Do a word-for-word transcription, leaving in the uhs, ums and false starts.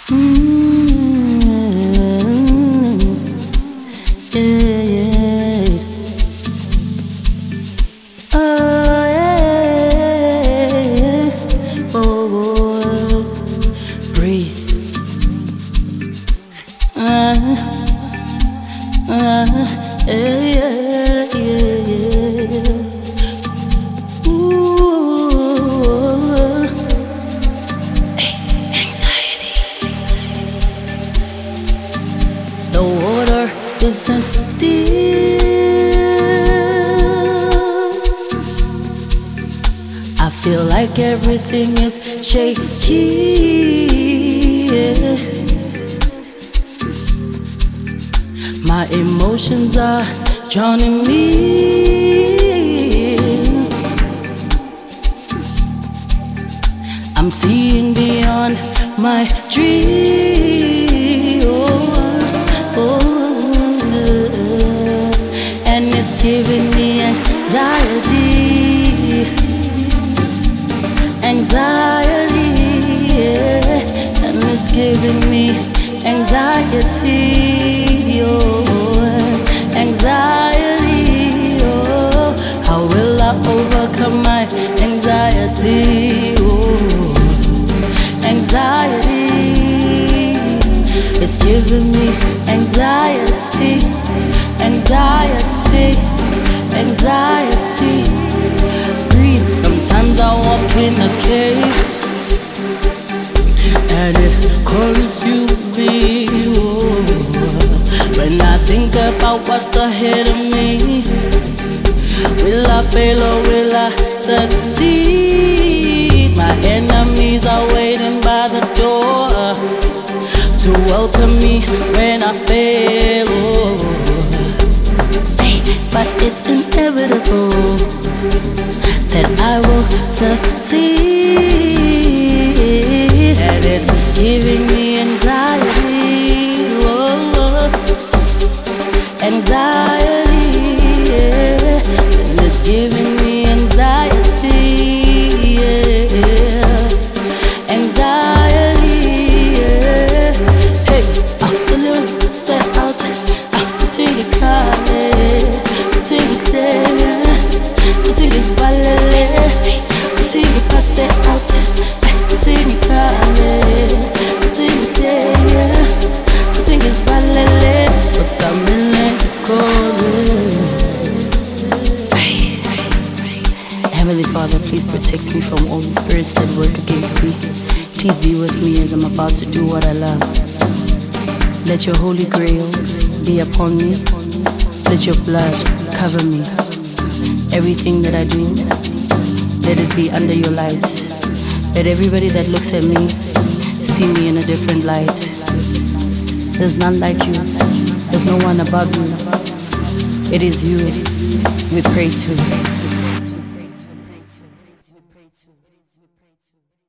Mm, yeah, yeah. Oh, yeah. Oh, oh. Breathe. Uh, uh, yeah, yeah, yeah, yeah. Ooh. Anxiety. The water isn't still. I feel like everything is shaky. Yeah. My emotions are drowning me. I'm seeing beyond my dream. Oh, oh, and it's giving me anxiety. Anxiety, yeah. And it's giving me anxiety. Oh, anxiety. Oh, how will I overcome my anxiety? Oh, anxiety. It's giving me anxiety, anxiety, anxiety. Breathe. Sometimes I walk in a cave and it consumes me. Oh, when I think about what's ahead of me, will I fail or will I succeed? My enemies are waiting by the door to welcome me when I fail. Oh, but it's inevitable that I will succeed, and it's giving me anxiety. Oh, anxiety, yeah. And it's giving me anxiety, yeah. Anxiety, yeah. Hey, I'm a little set out. I'm till you call it, till you clear, till it's valid, till you pass it out, till you call it, till you clear, till it's valid. But I'm in Heavenly Father, please protect me from all the spirits that work against me. Please be with me as I'm about to do what I love. Let your holy grail be upon me. Let your blood cover me. Everything that I do, let it be under your light. Let everybody that looks at me see me in a different light. There's none like you. There's no one above you. It is you we pray to.